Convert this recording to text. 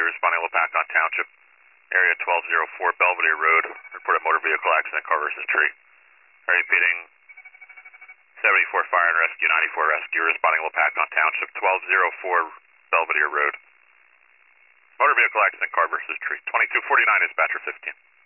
responding Lopakon Township, area 1204 Belvedere Road. Reported motor vehicle accident, car versus tree. Repeating, 74 Fire and Rescue, 94 Rescue, responding Lopakon Township, 1204 Belvedere Road. Motor vehicle accident, car versus tree. 2249, dispatcher 15.